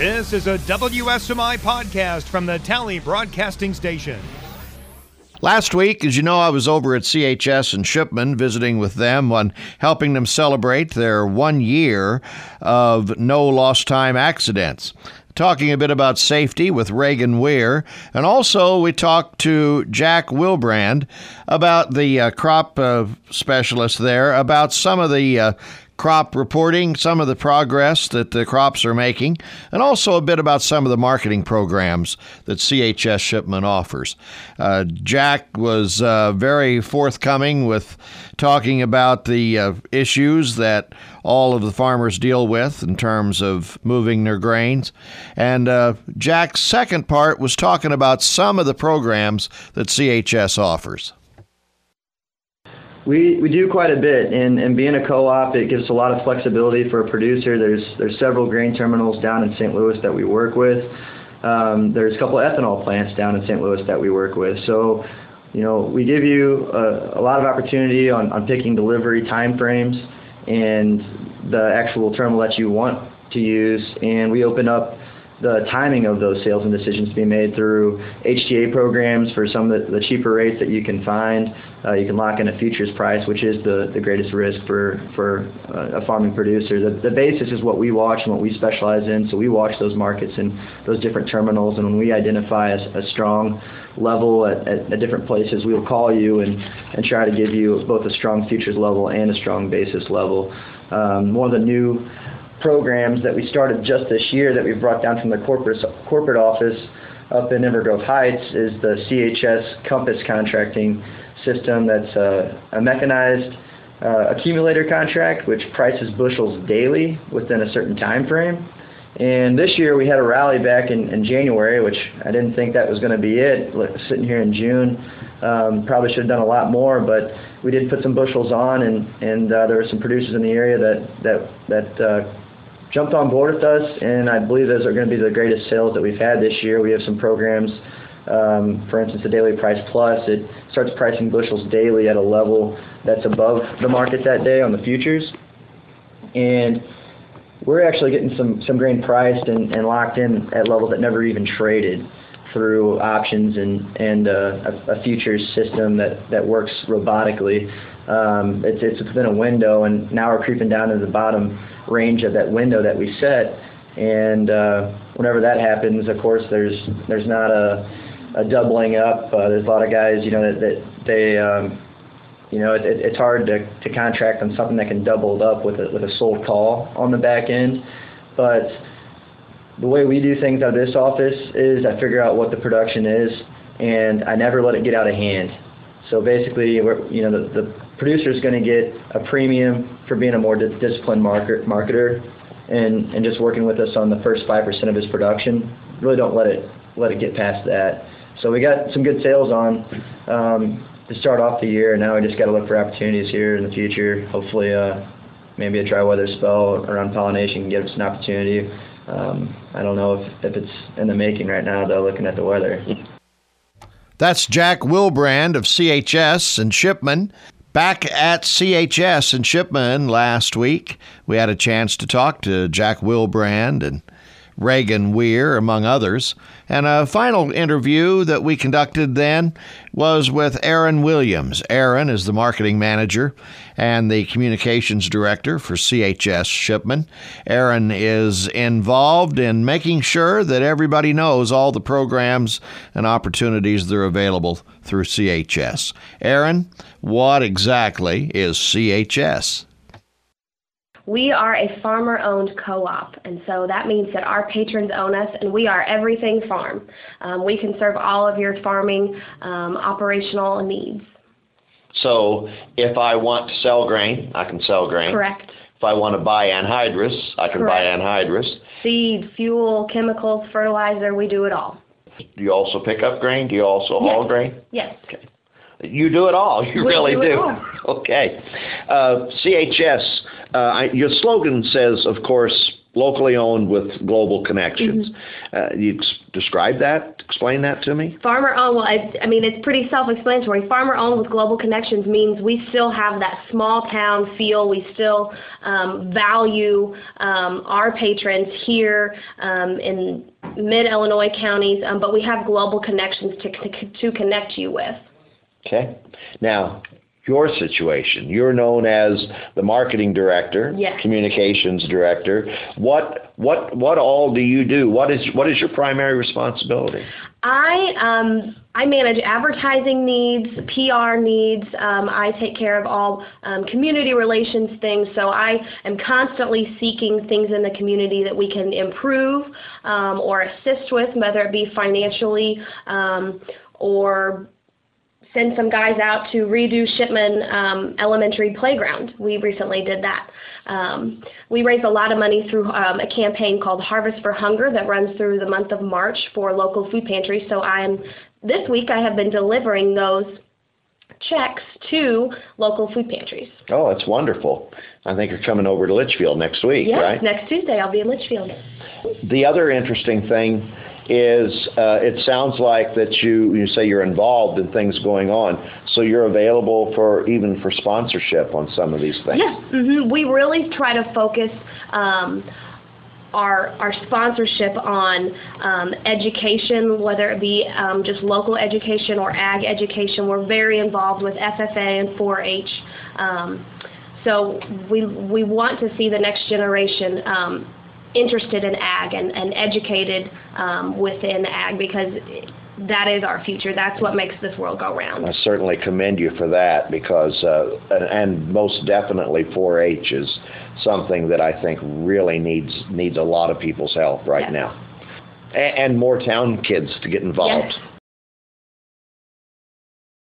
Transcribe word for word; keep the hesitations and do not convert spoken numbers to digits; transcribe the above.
This is a W S M I podcast from the Tally Broadcasting Station. Last week, as you know, I was over at C H S and Shipman visiting with them on helping them celebrate their one year of no lost time accidents. Talking a bit about safety with Reagan Weir, and also we talked to Jack Wilbrand about the uh, crop uh, specialist there, about some of the uh, crop reporting, some of the progress that the crops are making, and also a bit about some of the marketing programs that C H S Shipman offers. Uh, Jack was uh, very forthcoming with talking about the uh, issues that all of the farmers deal with in terms of moving their grains. And uh, Jack's second part was talking about some of the programs that C H S offers. We we do quite a bit, and, and being a co-op, it gives a lot of flexibility for a producer. There's there's several grain terminals down in Saint Louis that we work with. Um, there's a couple of ethanol plants down in Saint Louis that we work with. So, you know, we give you a, a lot of opportunity on, on picking delivery time frames and the actual terminal that you want to use, and we open up the timing of those sales and decisions to be made through H T A programs for some of the, the cheaper rates that you can find. Uh, you can lock in a futures price, which is the, the greatest risk for, for uh, a farming producer. The, the basis is what we watch and what we specialize in, so we watch those markets and those different terminals, and when we identify a, a strong level at, at, at different places, we'll call you and, and try to give you both a strong futures level and a strong basis level. Um, one of the new programs that we started just this year that we brought down from the corporate corporate office up in Inver Grove Heights is the C H S Compass contracting system. That's a, a mechanized uh, accumulator contract which prices bushels daily within a certain time frame. And this year we had a rally back in, in January, which I didn't think that was going to be it. Sitting here in June, um, probably should have done a lot more, but we did put some bushels on, and and uh, there were some producers in the area that that that uh, jumped on board with us, and I believe those are going to be the greatest sales that we've had this year. We have some programs, um, for instance, the Daily Price Plus. It starts pricing bushels daily at a level that's above the market that day on the futures. And we're actually getting some, some grain priced and, and locked in at levels that never even traded through options and, and uh, a, a futures system that, that works robotically. Um, it's, it's within a window, and now we're creeping down to the bottom range of that window that we set. And uh, whenever that happens, of course, there's there's not a, a doubling up. Uh, there's a lot of guys, you know, that, that they, um, you know, it, it's hard to, to contract on something that can double up with a, with a sold call on the back end. But the way we do things out of this office is I figure out what the production is, and I never let it get out of hand. So basically, we're, you know, the, the producer is going to get a premium for being a more di- disciplined market, marketer and, and just working with us on the first five percent of his production. Really don't let it let it get past that. So we got some good sales on um, to start off the year, and now we just got to look for opportunities here in the future. Hopefully, uh, maybe a dry weather spell around pollination can give us an opportunity. Um, I don't know if, if it's in the making right now, though, looking at the weather. That's Jack Wilbrand of C H S and Shipman. Back at C H S and Shipman last week, we had a chance to talk to Jack Wilbrand and Reagan Weir, among others. And a final interview that we conducted then was with Aaron Williams. Aaron is the marketing manager and the communications director for C H S Shipman. Aaron is involved in making sure that everybody knows all the programs and opportunities that are available through C H S. Aaron, what exactly is C H S? We are a farmer-owned co-op, and so that means that our patrons own us, and we are everything farm. Um, we can serve all of your farming um, operational needs. So if I want to sell grain, I can sell grain. Correct. If I want to buy anhydrous, I can Correct. buy anhydrous. Seed, fuel, chemicals, fertilizer, we do it all. Do you also pick up grain? Do you also Yes. haul grain? Yes. Okay. You do it all. You We really do it do. all. Okay. Uh, C H S, uh, I, your slogan says, of course, locally owned with global connections. Mm-hmm. Uh, you ex- describe that? Explain that to me. Farmer owned, well, I, I mean, it's pretty self-explanatory. Farmer owned with global connections means we still have that small town feel. We still um, value um, our patrons here um, in mid-Illinois counties, um, but we have global connections to, to, to connect you with. Okay. Now, your situation, you're known as the marketing director, yes. communications director. What what what all do you do? What is what is your primary responsibility? I um, I manage advertising needs, P R needs. Um, I take care of all um, community relations things. So I am constantly seeking things in the community that we can improve um, or assist with, whether it be financially um, or send some guys out to redo Shipman um, Elementary Playground. We recently did that. Um, we raise a lot of money through um, a campaign called Harvest for Hunger that runs through the month of March for local food pantries. So I'm this week I have been delivering those checks to local food pantries. Oh, that's wonderful. I think you're coming over to Litchfield next week, yes, right? Next Tuesday I'll be in Litchfield. The other interesting thing is uh, it sounds like that you, you say you're involved in things going on, so you're available for even for sponsorship on some of these things. Yes, mm-hmm. We really try to focus um, our our sponsorship on um, education, whether it be um, just local education or ag education. We're very involved with F F A and four H. Um, so we we want to see the next generation um, interested in ag and, and educated um, within ag, because that is our future. That's what makes this world go round. I certainly commend you for that, because uh, and, and most definitely four H is something that I think really needs needs a lot of people's help right yes. now, and, and more town kids to get involved. Yes.